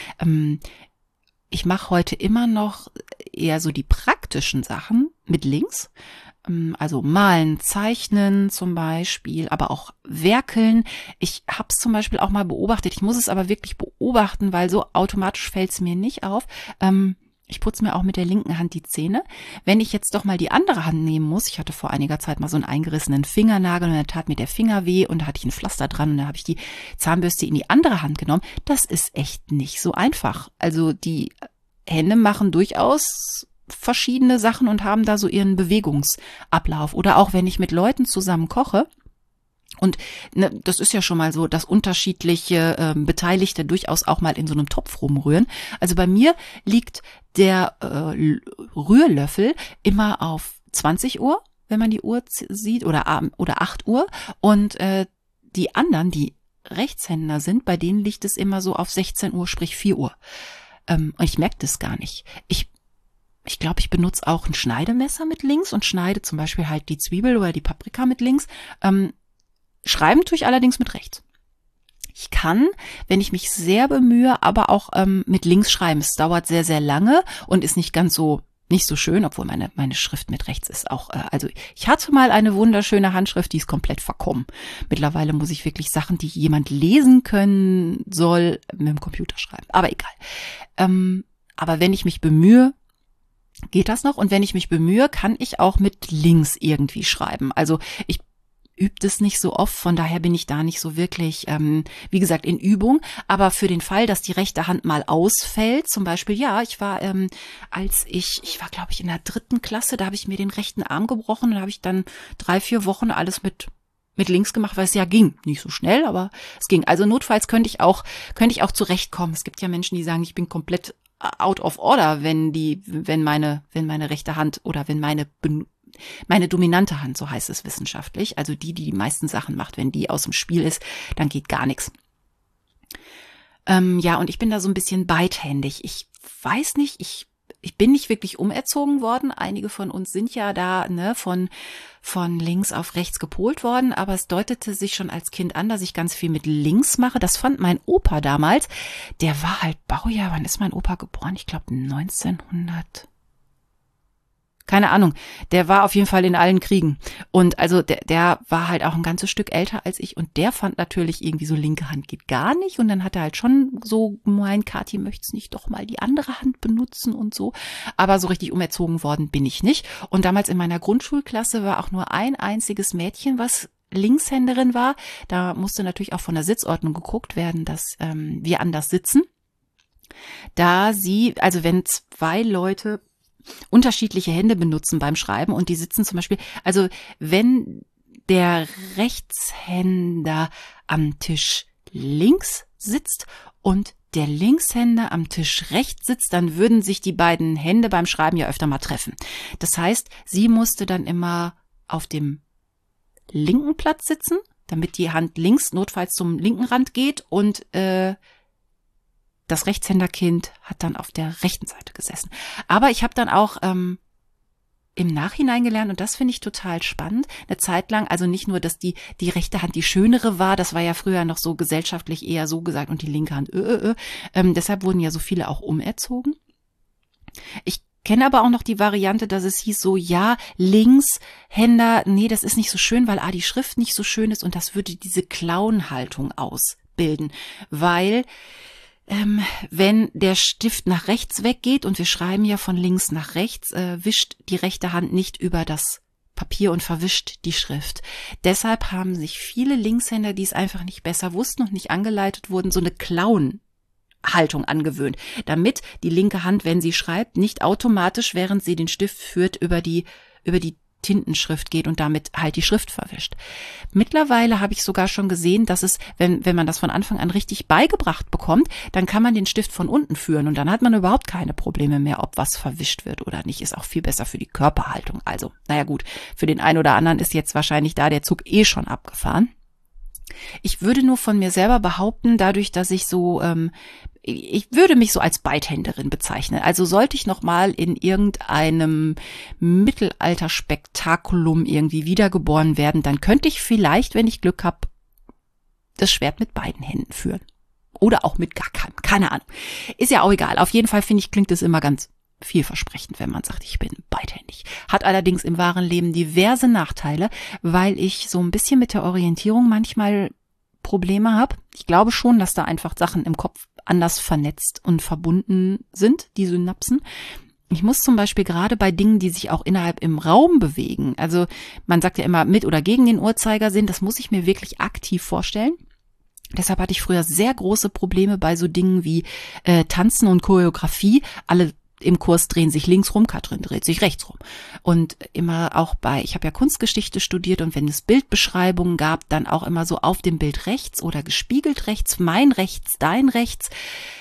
ich mache heute immer noch eher so die praktischen Sachen mit links, also malen, zeichnen zum Beispiel, aber auch werkeln. Ich habe es zum Beispiel auch mal beobachtet, ich muss es aber wirklich beobachten, weil so automatisch fällt es mir nicht auf. Ich putze mir auch mit der linken Hand die Zähne. Wenn ich jetzt doch mal die andere Hand nehmen muss, ich hatte vor einiger Zeit mal so einen eingerissenen Fingernagel und dann tat mir der Finger weh und da hatte ich ein Pflaster dran und dann habe ich die Zahnbürste in die andere Hand genommen. Das ist echt nicht so einfach. Also die Hände machen durchaus verschiedene Sachen und haben da so ihren Bewegungsablauf. Oder auch wenn ich mit Leuten zusammen koche, und ne, das ist ja schon mal so, dass unterschiedliche Beteiligte durchaus auch mal in so einem Topf rumrühren. Also bei mir liegt der Rührlöffel immer auf 20 Uhr, wenn man die Uhr sieht, oder 8 Uhr. Und die anderen, die Rechtshänder sind, bei denen liegt es immer so auf 16 Uhr, sprich 4 Uhr. Und ich merke das gar nicht. Ich glaube, ich benutze auch ein Schneidemesser mit links und schneide zum Beispiel halt die Zwiebel oder die Paprika mit links. Schreiben tue ich allerdings mit rechts. Ich kann, wenn ich mich sehr bemühe, aber auch mit links schreiben. Es dauert sehr, sehr lange und ist nicht so schön, obwohl meine Schrift mit rechts ist auch. Also ich hatte mal eine wunderschöne Handschrift, die ist komplett verkommen. Mittlerweile muss ich wirklich Sachen, die jemand lesen können soll, mit dem Computer schreiben. Aber egal. Aber wenn ich mich bemühe, geht das noch. Und wenn ich mich bemühe, kann ich auch mit links irgendwie schreiben. Also ich übt es nicht so oft, von daher bin ich da nicht so wirklich, wie gesagt, in Übung. Aber für den Fall, dass die rechte Hand mal ausfällt, zum Beispiel, ja, ich war, ich war, glaube ich, in der 3. Klasse, da habe ich mir den rechten Arm gebrochen und da habe ich dann 3-4 Wochen alles mit links gemacht, weil es ja ging. Nicht so schnell, aber es ging. Also notfalls könnte ich auch zurechtkommen. Es gibt ja Menschen, die sagen, ich bin komplett out of order, wenn meine rechte Hand oder wenn meine dominante Hand, so heißt es wissenschaftlich, also die meisten Sachen macht, wenn die aus dem Spiel ist, dann geht gar nichts. Ja, und ich bin da so ein bisschen beidhändig. Ich weiß nicht, ich bin nicht wirklich umerzogen worden. Einige von uns sind ja da von links auf rechts gepolt worden, aber es deutete sich schon als Kind an, dass ich ganz viel mit links mache. Das fand mein Opa damals. Der war halt Baujahr, wann ist mein Opa geboren? Ich glaube 1900. Keine Ahnung, der war auf jeden Fall in allen Kriegen und also der war halt auch ein ganzes Stück älter als ich und der fand natürlich irgendwie so linke Hand geht gar nicht und dann hat er halt schon so gemeint, Kathi, möchtest nicht doch mal die andere Hand benutzen und so, aber so richtig umerzogen worden bin ich nicht und damals in meiner Grundschulklasse war auch nur ein einziges Mädchen, was Linkshänderin war, da musste natürlich auch von der Sitzordnung geguckt werden, dass wir anders sitzen, also wenn 2 Leute unterschiedliche Hände benutzen beim Schreiben und die sitzen zum Beispiel, also wenn der Rechtshänder am Tisch links sitzt und der Linkshänder am Tisch rechts sitzt, dann würden sich die beiden Hände beim Schreiben ja öfter mal treffen. Das heißt, sie musste dann immer auf dem linken Platz sitzen, damit die Hand links notfalls zum linken Rand geht und das Rechtshänderkind hat dann auf der rechten Seite gesessen. Aber ich habe dann auch im Nachhinein gelernt, und das finde ich total spannend, eine Zeit lang, also nicht nur, dass die rechte Hand die schönere war, das war ja früher noch so gesellschaftlich eher so gesagt, und die linke Hand, deshalb wurden ja so viele auch umerzogen. Ich kenne aber auch noch die Variante, dass es hieß so, ja, Linkshänder, nee, das ist nicht so schön, weil die Schrift nicht so schön ist und das würde diese Clown-Haltung ausbilden, weil wenn der Stift nach rechts weggeht und wir schreiben ja von links nach rechts, wischt die rechte Hand nicht über das Papier und verwischt die Schrift. Deshalb haben sich viele Linkshänder, die es einfach nicht besser wussten und nicht angeleitet wurden, so eine Clown-Haltung angewöhnt, damit die linke Hand, wenn sie schreibt, nicht automatisch, während sie den Stift führt, über die Tintenschrift geht und damit halt die Schrift verwischt. Mittlerweile habe ich sogar schon gesehen, dass es, wenn man das von Anfang an richtig beigebracht bekommt, dann kann man den Stift von unten führen und dann hat man überhaupt keine Probleme mehr, ob was verwischt wird oder nicht. Ist auch viel besser für die Körperhaltung. Also, naja gut, für den einen oder anderen ist jetzt wahrscheinlich da der Zug schon abgefahren. Ich würde nur von mir selber behaupten, dadurch, dass ich ich würde mich so als Beithänderin bezeichnen. Also sollte ich nochmal in irgendeinem Mittelalterspektakulum irgendwie wiedergeboren werden, dann könnte ich vielleicht, wenn ich Glück habe, das Schwert mit beiden Händen führen. Oder auch mit gar keinem. Keine Ahnung. Ist ja auch egal. Auf jeden Fall finde ich, klingt es immer ganz vielversprechend, wenn man sagt, ich bin beidhändig. Hat allerdings im wahren Leben diverse Nachteile, weil ich so ein bisschen mit der Orientierung manchmal Probleme habe. Ich glaube schon, dass da einfach Sachen im Kopf anders vernetzt und verbunden sind, die Synapsen. Ich muss zum Beispiel gerade bei Dingen, die sich auch innerhalb im Raum bewegen, also man sagt ja immer mit oder gegen den Uhrzeigersinn, das muss ich mir wirklich aktiv vorstellen. Deshalb hatte ich früher sehr große Probleme bei so Dingen wie Tanzen und Choreografie. Alle im Kurs drehen sich links rum, Katrin dreht sich rechts rum. Und immer auch ich habe ja Kunstgeschichte studiert und wenn es Bildbeschreibungen gab, dann auch immer so auf dem Bild rechts oder gespiegelt rechts, mein rechts, dein rechts.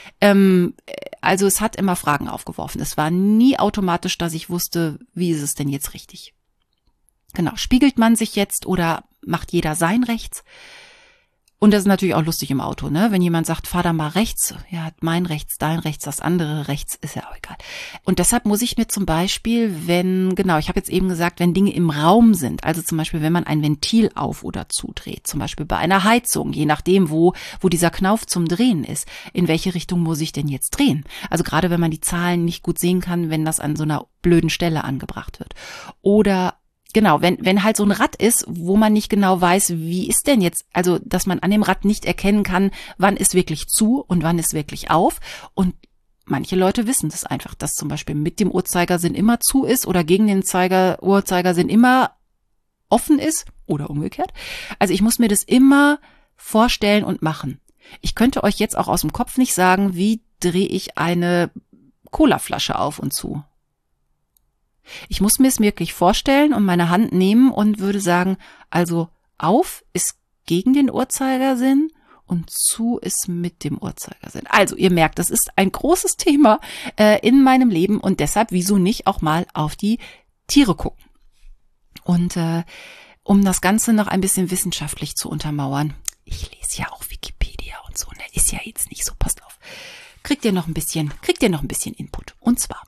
Also es hat immer Fragen aufgeworfen. Es war nie automatisch, dass ich wusste, wie ist es denn jetzt richtig. Genau, spiegelt man sich jetzt oder macht jeder sein rechts? Und das ist natürlich auch lustig im Auto, ne? Wenn jemand sagt, fahr da mal rechts, ja, mein rechts, dein rechts, das andere rechts, ist ja auch egal. Und deshalb muss ich mir zum Beispiel, ich habe jetzt eben gesagt, wenn Dinge im Raum sind, also zum Beispiel, wenn man ein Ventil auf- oder zudreht, zum Beispiel bei einer Heizung, je nachdem, wo dieser Knauf zum Drehen ist, in welche Richtung muss ich denn jetzt drehen? Also gerade wenn man die Zahlen nicht gut sehen kann, wenn das an so einer blöden Stelle angebracht wird. Oder genau, wenn halt so ein Rad ist, wo man nicht genau weiß, wie ist denn jetzt, also dass man an dem Rad nicht erkennen kann, wann ist wirklich zu und wann ist wirklich auf. Und manche Leute wissen das einfach, dass zum Beispiel mit dem Uhrzeigersinn immer zu ist oder gegen den Uhrzeigersinn immer offen ist oder umgekehrt. Also ich muss mir das immer vorstellen und machen. Ich könnte euch jetzt auch aus dem Kopf nicht sagen, wie drehe ich eine Colaflasche auf und zu. Ich muss mir es wirklich vorstellen und meine Hand nehmen und würde sagen, also auf ist gegen den Uhrzeigersinn und zu ist mit dem Uhrzeigersinn. Also ihr merkt, das ist ein großes Thema in meinem Leben und deshalb wieso nicht auch mal auf die Tiere gucken. Und um das Ganze noch ein bisschen wissenschaftlich zu untermauern, ich lese ja auch Wikipedia und so, ne? Ist ja jetzt nicht so, passt auf. Kriegt ihr noch ein bisschen Input. Und zwar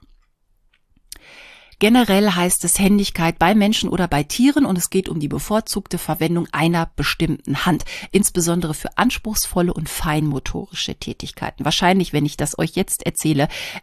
generell heißt es Händigkeit bei Menschen oder bei Tieren und es geht um die bevorzugte Verwendung einer bestimmten Hand, insbesondere für anspruchsvolle und feinmotorische Tätigkeiten. Wahrscheinlich, wenn ich das euch jetzt erzähle,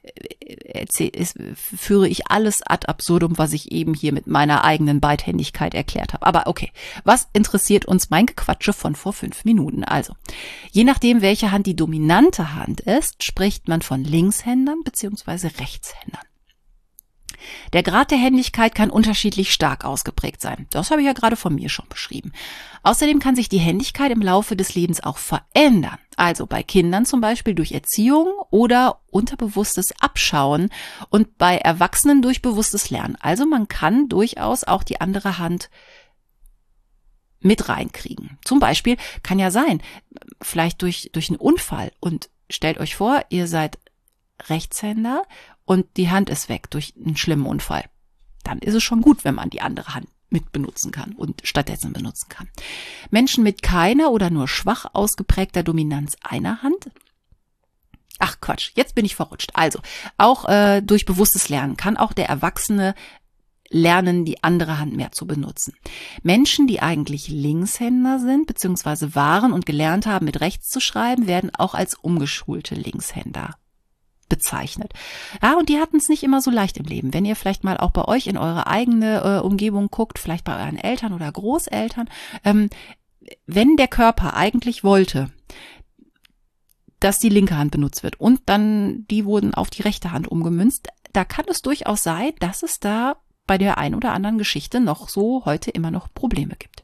führe ich alles ad absurdum, was ich eben hier mit meiner eigenen Beidhändigkeit erklärt habe. Aber okay, was interessiert uns mein Gequatsche von vor 5 Minuten? Also, je nachdem, welche Hand die dominante Hand ist, spricht man von Linkshändern bzw. Rechtshändern. Der Grad der Händigkeit kann unterschiedlich stark ausgeprägt sein. Das habe ich ja gerade von mir schon beschrieben. Außerdem kann sich die Händigkeit im Laufe des Lebens auch verändern. Also bei Kindern zum Beispiel durch Erziehung oder unterbewusstes Abschauen und bei Erwachsenen durch bewusstes Lernen. Also man kann durchaus auch die andere Hand mit reinkriegen. Zum Beispiel kann ja sein, vielleicht durch einen Unfall und stellt euch vor, ihr seid Rechtshänder und die Hand ist weg durch einen schlimmen Unfall. Dann ist es schon gut, wenn man die andere Hand mit benutzen kann und stattdessen benutzen kann. Menschen mit keiner oder nur schwach ausgeprägter Dominanz einer Hand. Ach Quatsch, jetzt bin ich verrutscht. Also, auch durch bewusstes Lernen kann auch der Erwachsene lernen, die andere Hand mehr zu benutzen. Menschen, die eigentlich Linkshänder sind, beziehungsweise waren und gelernt haben, mit rechts zu schreiben, werden auch als umgeschulte Linkshänder bezeichnet. Ja, und die hatten es nicht immer so leicht im Leben. Wenn ihr vielleicht mal auch bei euch in eure eigene Umgebung guckt, vielleicht bei euren Eltern oder Großeltern, wenn der Körper eigentlich wollte, dass die linke Hand benutzt wird und dann die wurden auf die rechte Hand umgemünzt, da kann es durchaus sein, dass es da bei der ein oder anderen Geschichte noch so heute immer noch Probleme gibt.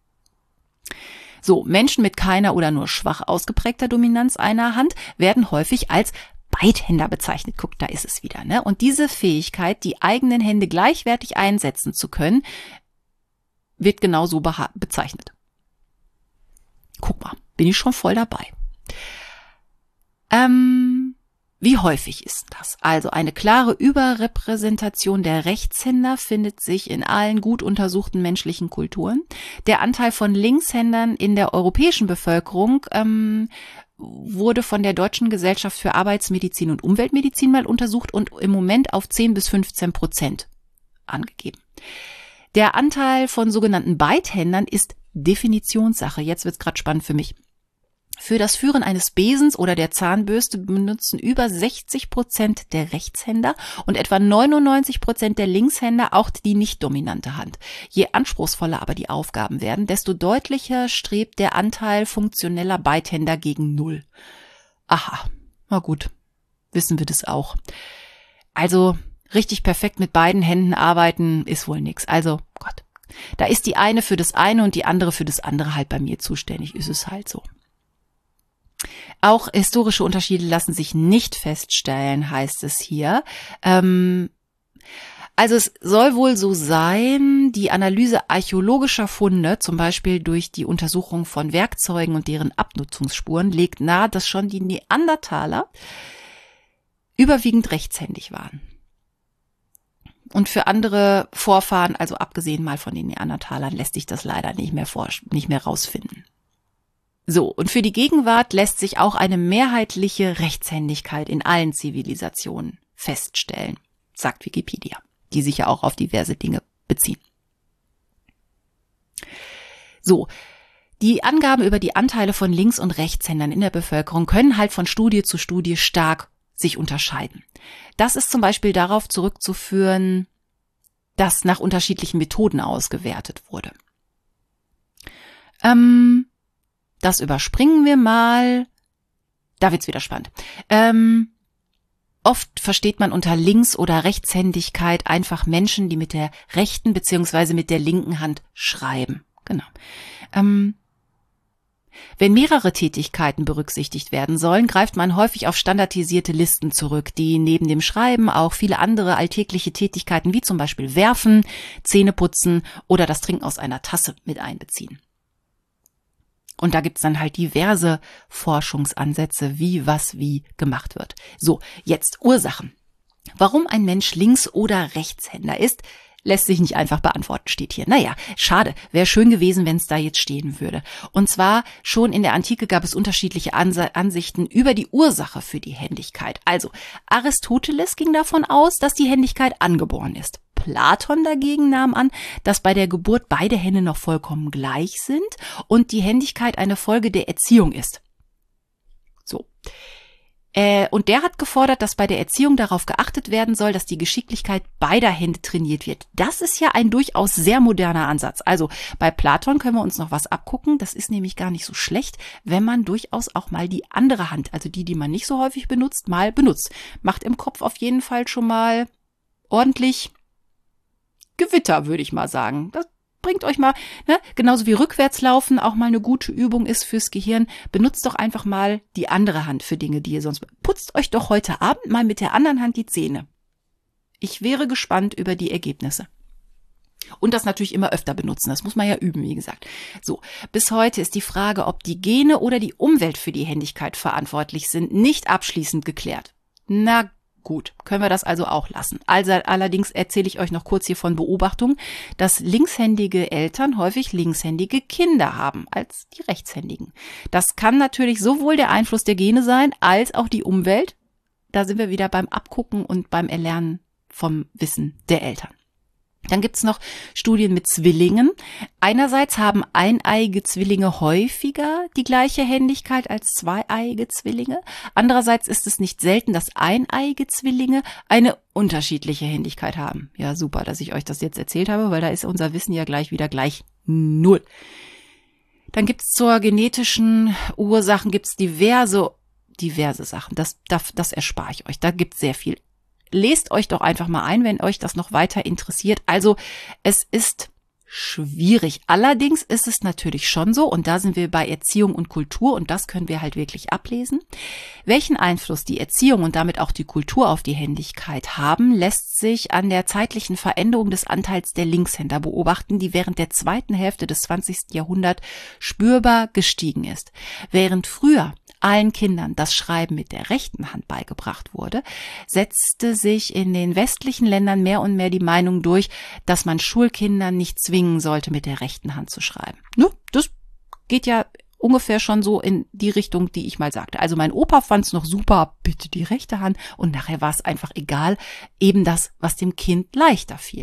So, Menschen mit keiner oder nur schwach ausgeprägter Dominanz einer Hand werden häufig als Beidhänder bezeichnet. Guckt, da ist es wieder, ne? Und diese Fähigkeit, die eigenen Hände gleichwertig einsetzen zu können, wird genau so bezeichnet. Guck mal, bin ich schon voll dabei. Wie häufig ist das? Also eine klare Überrepräsentation der Rechtshänder findet sich in allen gut untersuchten menschlichen Kulturen. Der Anteil von Linkshändern in der europäischen Bevölkerung wurde von der Deutschen Gesellschaft für Arbeitsmedizin und Umweltmedizin mal untersucht und im Moment auf 10-15% angegeben. Der Anteil von sogenannten Beidhändern ist Definitionssache. Jetzt wird's gerade spannend für mich. Für das Führen eines Besens oder der Zahnbürste benutzen über 60% der Rechtshänder und etwa 99% der Linkshänder auch die nicht dominante Hand. Je anspruchsvoller aber die Aufgaben werden, desto deutlicher strebt der Anteil funktioneller Beidhänder gegen 0. Aha, na gut, wissen wir das auch. Also richtig perfekt mit beiden Händen arbeiten ist wohl nix. Also Gott, da ist die eine für das eine und die andere für das andere halt bei mir zuständig, ist es halt so. Auch historische Unterschiede lassen sich nicht feststellen, heißt es hier. Also es soll wohl so sein, die Analyse archäologischer Funde, zum Beispiel durch die Untersuchung von Werkzeugen und deren Abnutzungsspuren, legt nahe, dass schon die Neandertaler überwiegend rechtshändig waren. Und für andere Vorfahren, also abgesehen mal von den Neandertalern, lässt sich das leider nicht mehr rausfinden. So, und für die Gegenwart lässt sich auch eine mehrheitliche Rechtshändigkeit in allen Zivilisationen feststellen, sagt Wikipedia, die sich ja auch auf diverse Dinge beziehen. So, die Angaben über die Anteile von Links- und Rechtshändern in der Bevölkerung können halt von Studie zu Studie stark sich unterscheiden. Das ist zum Beispiel darauf zurückzuführen, dass nach unterschiedlichen Methoden ausgewertet wurde. Das überspringen wir mal. Da wird's wieder spannend. Oft versteht man unter Links- oder Rechtshändigkeit einfach Menschen, die mit der rechten bzw. mit der linken Hand schreiben. Genau. Wenn mehrere Tätigkeiten berücksichtigt werden sollen, greift man häufig auf standardisierte Listen zurück, die neben dem Schreiben auch viele andere alltägliche Tätigkeiten wie zum Beispiel Werfen, Zähneputzen oder das Trinken aus einer Tasse mit einbeziehen. Und da gibt's dann halt diverse Forschungsansätze, wie was wie gemacht wird. So, jetzt Ursachen. Warum ein Mensch Links- oder Rechtshänder ist, lässt sich nicht einfach beantworten, steht hier. Naja, schade, wäre schön gewesen, wenn es da jetzt stehen würde. Und zwar schon in der Antike gab es unterschiedliche Ansichten über die Ursache für die Händigkeit. Also Aristoteles ging davon aus, dass die Händigkeit angeboren ist. Platon dagegen nahm an, dass bei der Geburt beide Hände noch vollkommen gleich sind und die Händigkeit eine Folge der Erziehung ist. So. Und der hat gefordert, dass bei der Erziehung darauf geachtet werden soll, dass die Geschicklichkeit beider Hände trainiert wird. Das ist ja ein durchaus sehr moderner Ansatz. Also bei Platon können wir uns noch was abgucken. Das ist nämlich gar nicht so schlecht, wenn man durchaus auch mal die andere Hand, also die man nicht so häufig benutzt, mal benutzt. Macht im Kopf auf jeden Fall schon mal ordentlich Gewitter, würde ich mal sagen. Das bringt euch mal, genauso wie Rückwärtslaufen auch mal eine gute Übung ist fürs Gehirn. Benutzt doch einfach mal die andere Hand für Dinge, die ihr sonst... Putzt euch doch heute Abend mal mit der anderen Hand die Zähne. Ich wäre gespannt über die Ergebnisse. Und das natürlich immer öfter benutzen. Das muss man ja üben, wie gesagt. So, bis heute ist die Frage, ob die Gene oder die Umwelt für die Händigkeit verantwortlich sind, nicht abschließend geklärt. Na gut, können wir das also auch lassen. Also allerdings erzähle ich euch noch kurz hier von Beobachtungen, dass linkshändige Eltern häufig linkshändige Kinder haben als die rechtshändigen. Das kann natürlich sowohl der Einfluss der Gene sein, als auch die Umwelt. Da sind wir wieder beim Abgucken und beim Erlernen vom Wissen der Eltern. Dann gibt's noch Studien mit Zwillingen. Einerseits haben eineiige Zwillinge häufiger die gleiche Händigkeit als zweieiige Zwillinge. Andererseits ist es nicht selten, dass eineiige Zwillinge eine unterschiedliche Händigkeit haben. Ja, super, dass ich euch das jetzt erzählt habe, weil da ist unser Wissen ja gleich wieder gleich 0. Dann gibt's zur genetischen Ursachen gibt's diverse Sachen. Das erspare ich euch. Da gibt's sehr viel. Lest euch doch einfach mal ein, wenn euch das noch weiter interessiert. Also es ist schwierig. Allerdings ist es natürlich schon so, und da sind wir bei Erziehung und Kultur, und das können wir halt wirklich ablesen. Welchen Einfluss die Erziehung und damit auch die Kultur auf die Händigkeit haben, lässt sich an der zeitlichen Veränderung des Anteils der Linkshänder beobachten, die während der zweiten Hälfte des 20. Jahrhunderts spürbar gestiegen ist. Während früher allen Kindern das Schreiben mit der rechten Hand beigebracht wurde, setzte sich in den westlichen Ländern mehr und mehr die Meinung durch, dass man Schulkindern nicht zwingen sollte, mit der rechten Hand zu schreiben. Das geht ja ungefähr schon so in die Richtung, die ich mal sagte. Also mein Opa fand es noch super, bitte die rechte Hand, und nachher war es einfach egal, eben das, was dem Kind leichter fiel.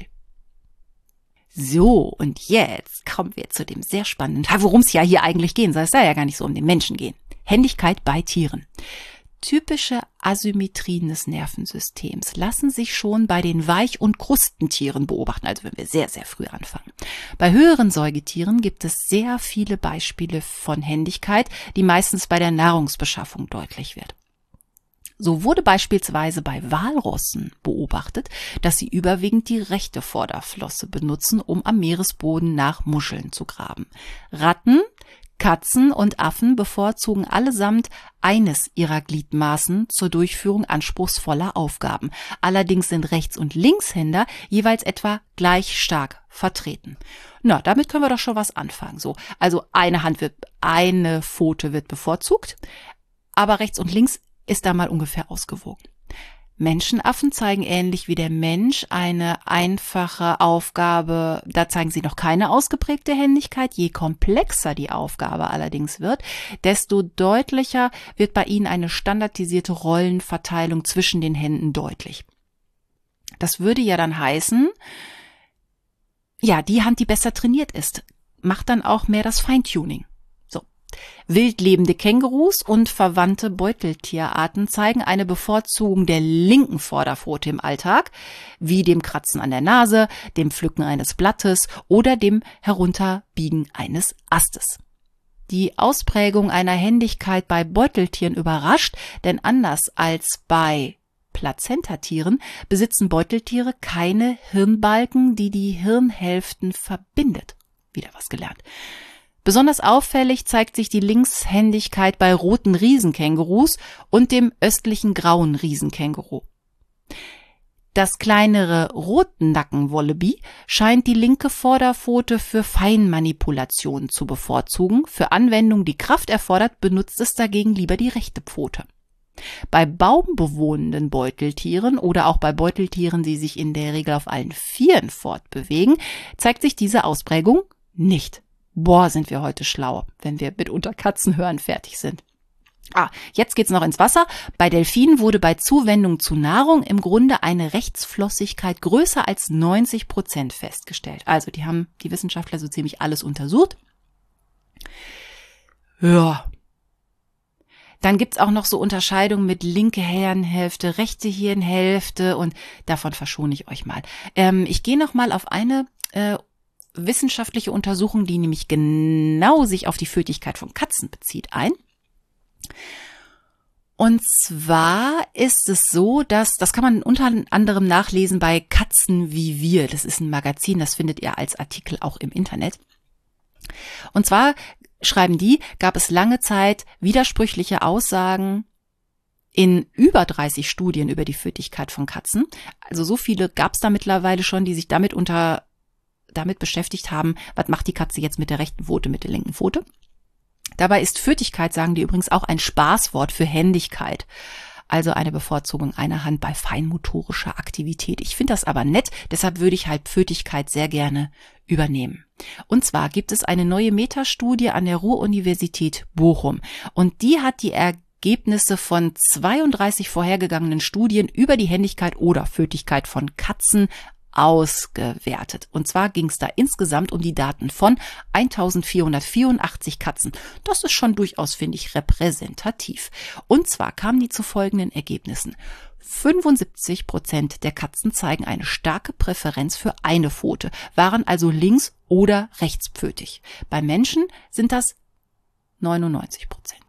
So, und jetzt kommen wir zu dem sehr spannenden Teil, worum es ja hier eigentlich gehen soll. Es soll ja gar nicht so um den Menschen gehen. Händigkeit bei Tieren. Typische Asymmetrien des Nervensystems lassen sich schon bei den Weich- und Krustentieren beobachten, also wenn wir sehr, sehr früh anfangen. Bei höheren Säugetieren gibt es sehr viele Beispiele von Händigkeit, die meistens bei der Nahrungsbeschaffung deutlich wird. So wurde beispielsweise bei Walrossen beobachtet, dass sie überwiegend die rechte Vorderflosse benutzen, um am Meeresboden nach Muscheln zu graben. Ratten, Katzen und Affen bevorzugen allesamt eines ihrer Gliedmaßen zur Durchführung anspruchsvoller Aufgaben. Allerdings sind Rechts- und Linkshänder jeweils etwa gleich stark vertreten. Na, damit können wir doch schon was anfangen. So, also eine Pfote wird bevorzugt, aber rechts und links ist da mal ungefähr ausgewogen. Menschenaffen zeigen ähnlich wie der Mensch eine einfache Aufgabe, da zeigen sie noch keine ausgeprägte Händigkeit. Je komplexer die Aufgabe allerdings wird, desto deutlicher wird bei ihnen eine standardisierte Rollenverteilung zwischen den Händen deutlich. Das würde ja dann heißen, ja, die Hand, die besser trainiert ist, macht dann auch mehr das Feintuning. Wildlebende Kängurus und verwandte Beuteltierarten zeigen eine Bevorzugung der linken Vorderpfote im Alltag, wie dem Kratzen an der Nase, dem Pflücken eines Blattes oder dem Herunterbiegen eines Astes. Die Ausprägung einer Händigkeit bei Beuteltieren überrascht, denn anders als bei Plazentatieren besitzen Beuteltiere keine Hirnbalken, die die Hirnhälften verbindet. Wieder was gelernt. Besonders auffällig zeigt sich die Linkshändigkeit bei roten Riesenkängurus und dem östlichen grauen Riesenkänguru. Das kleinere Rotnackenwallaby scheint die linke Vorderpfote für Feinmanipulationen zu bevorzugen. Für Anwendungen, die Kraft erfordert, benutzt es dagegen lieber die rechte Pfote. Bei baumbewohnenden Beuteltieren oder auch bei Beuteltieren, die sich in der Regel auf allen Vieren fortbewegen, zeigt sich diese Ausprägung nicht. Boah, sind wir heute schlau, wenn wir mit unter Katzenhören fertig sind. Jetzt geht's noch ins Wasser. Bei Delfinen wurde bei Zuwendung zu Nahrung im Grunde eine Rechtsflossigkeit größer als 90% festgestellt. Also die haben die Wissenschaftler so ziemlich alles untersucht. Ja. Dann gibt's auch noch so Unterscheidungen mit linke Hirnhälfte, rechte Hirnhälfte, und davon verschone ich euch mal. Ich gehe noch mal auf eine wissenschaftliche Untersuchung, die nämlich genau sich auf die Fötigkeit von Katzen bezieht, ein. Und zwar ist es so, das kann man unter anderem nachlesen bei Katzen wie wir. Das ist ein Magazin, das findet ihr als Artikel auch im Internet. Und zwar schreiben die, gab es lange Zeit widersprüchliche Aussagen in über 30 Studien über die Fötigkeit von Katzen. Also so viele gab es da mittlerweile schon, die sich damit beschäftigt haben, was macht die Katze jetzt mit der rechten Pfote, mit der linken Pfote. Dabei ist Fötigkeit, sagen die übrigens, auch ein Spaßwort für Händigkeit. Also eine Bevorzugung einer Hand bei feinmotorischer Aktivität. Ich finde das aber nett, deshalb würde ich halt Fötigkeit sehr gerne übernehmen. Und zwar gibt es eine neue Metastudie an der Ruhr-Universität Bochum. Und die hat die Ergebnisse von 32 vorhergegangenen Studien über die Händigkeit oder Fötigkeit von Katzen ausgewertet. Und zwar ging es da insgesamt um die Daten von 1484 Katzen. Das ist schon durchaus, finde ich, repräsentativ. Und zwar kamen die zu folgenden Ergebnissen. 75% der Katzen zeigen eine starke Präferenz für eine Pfote, waren also links- oder rechtspfötig. Bei Menschen sind das 99%.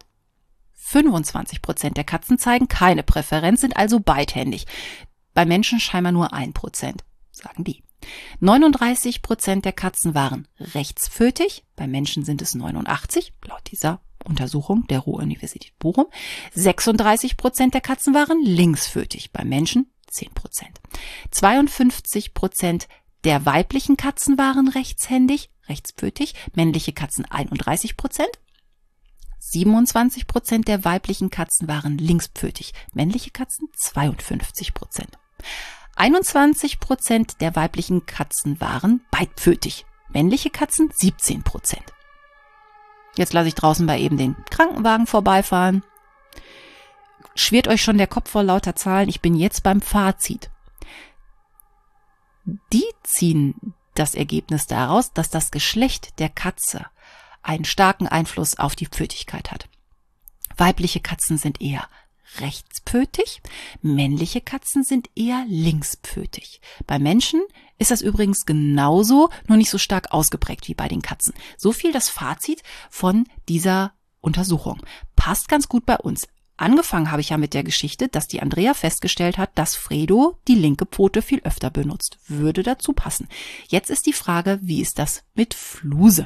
25% der Katzen zeigen keine Präferenz, sind also beidhändig. Bei Menschen scheinbar nur 1%. Sagen die. 39% der Katzen waren rechtsfötig, bei Menschen sind es 89, laut dieser Untersuchung der Ruhr-Universität Bochum. 36% der Katzen waren linksfötig, bei Menschen 10%. 52% der weiblichen Katzen waren rechtshändig, rechtsfötig, männliche Katzen 31%. 27% der weiblichen Katzen waren linkspfötig, männliche Katzen 52%. 21% der weiblichen Katzen waren beidpfötig, männliche Katzen 17%. Jetzt lasse ich draußen mal eben den Krankenwagen vorbeifahren. Schwirrt euch schon der Kopf vor lauter Zahlen, ich bin jetzt beim Fazit. Die ziehen das Ergebnis daraus, dass das Geschlecht der Katze einen starken Einfluss auf die Pfötigkeit hat. Weibliche Katzen sind eher rechtspfötig, männliche Katzen sind eher linkspfötig. Bei Menschen ist das übrigens genauso, nur nicht so stark ausgeprägt wie bei den Katzen. So viel das Fazit von dieser Untersuchung. Passt ganz gut bei uns. Angefangen habe ich ja mit der Geschichte, dass die Andrea festgestellt hat, dass Fredo die linke Pfote viel öfter benutzt. Würde dazu passen. Jetzt ist die Frage, wie ist das mit Fluse?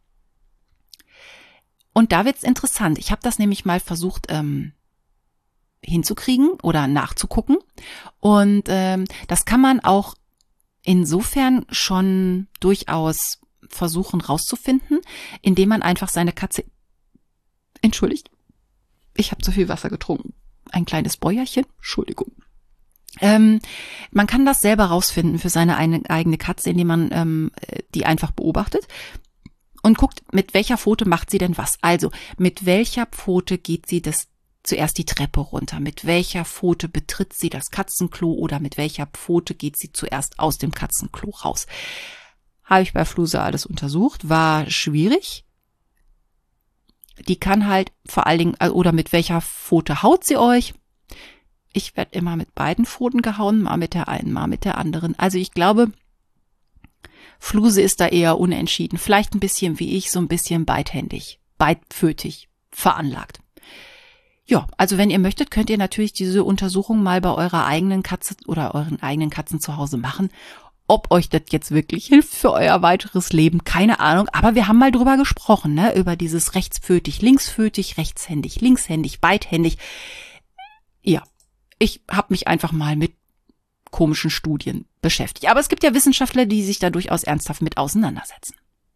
Und da wird's interessant. Ich habe das nämlich mal versucht hinzukriegen oder nachzugucken. Und das kann man auch insofern schon durchaus versuchen rauszufinden, indem man einfach seine Katze... Entschuldigt, ich habe zu viel Wasser getrunken. Ein kleines Bäuerchen, Entschuldigung. Man kann das selber rausfinden für seine eigene Katze, indem man die einfach beobachtet und guckt, mit welcher Pfote macht sie denn was. Also, mit welcher Pfote geht sie zuerst die Treppe runter? Mit welcher Pfote betritt sie das Katzenklo oder mit welcher Pfote geht sie zuerst aus dem Katzenklo raus? Habe ich bei Fluse alles untersucht, war schwierig. Die kann halt vor allen Dingen, oder mit welcher Pfote haut sie euch? Ich werde immer mit beiden Pfoten gehauen, mal mit der einen, mal mit der anderen. Also ich glaube, Fluse ist da eher unentschieden. Vielleicht ein bisschen wie ich, so ein bisschen beidhändig, beidpfötig veranlagt. Ja, also wenn ihr möchtet, könnt ihr natürlich diese Untersuchung mal bei eurer eigenen Katze oder euren eigenen Katzen zu Hause machen. Ob euch das jetzt wirklich hilft für euer weiteres Leben, keine Ahnung. Aber wir haben mal drüber gesprochen, ne? Über dieses rechtspfötig, linkspfötig, rechtshändig, linkshändig, beidhändig. Ja, ich habe mich einfach mal mit komischen Studien beschäftigt. Aber es gibt ja Wissenschaftler, die sich da durchaus ernsthaft mit auseinandersetzen.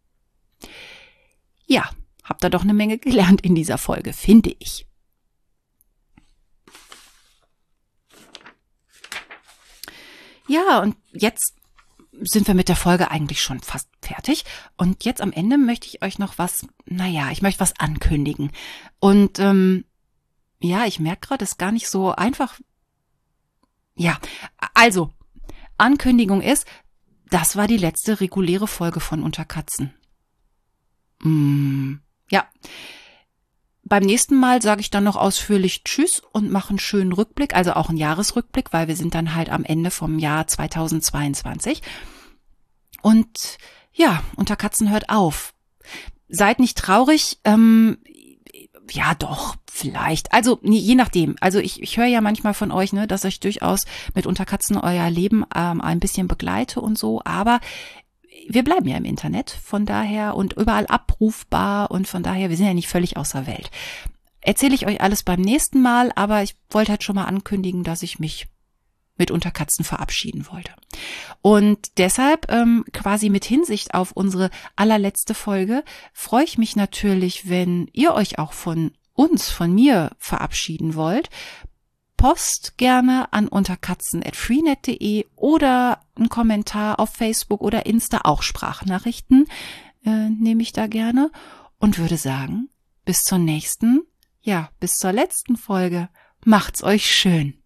Ja, habt ihr doch eine Menge gelernt in dieser Folge, finde ich. Ja, und jetzt sind wir mit der Folge eigentlich schon fast fertig. Und jetzt am Ende möchte ich euch noch ich möchte was ankündigen. Und ich merke gerade, es ist gar nicht so einfach. Ja, also, Ankündigung ist, das war die letzte reguläre Folge von Unter Katzen. Ja. Beim nächsten Mal sage ich dann noch ausführlich Tschüss und mache einen schönen Rückblick, also auch einen Jahresrückblick, weil wir sind dann halt am Ende vom Jahr 2022. Und ja, Unter Katzen hört auf. Seid nicht traurig, ja doch, vielleicht. Also je nachdem. Also ich höre ja manchmal von euch, ne, dass ich durchaus mit Unter Katzen euer Leben ein bisschen begleite und so, aber wir bleiben ja im Internet, von daher und überall abrufbar und von daher, wir sind ja nicht völlig außer Welt. Erzähle ich euch alles beim nächsten Mal, aber ich wollte halt schon mal ankündigen, dass ich mich mit Unter Katzen verabschieden wollte. Und deshalb, quasi mit Hinsicht auf unsere allerletzte Folge, freue ich mich natürlich, wenn ihr euch auch von mir verabschieden wollt. Post gerne an unterkatzen@freenet.de oder einen Kommentar auf Facebook oder Insta, auch Sprachnachrichten nehme ich da gerne und würde sagen, bis zur letzten Folge. Macht's euch schön.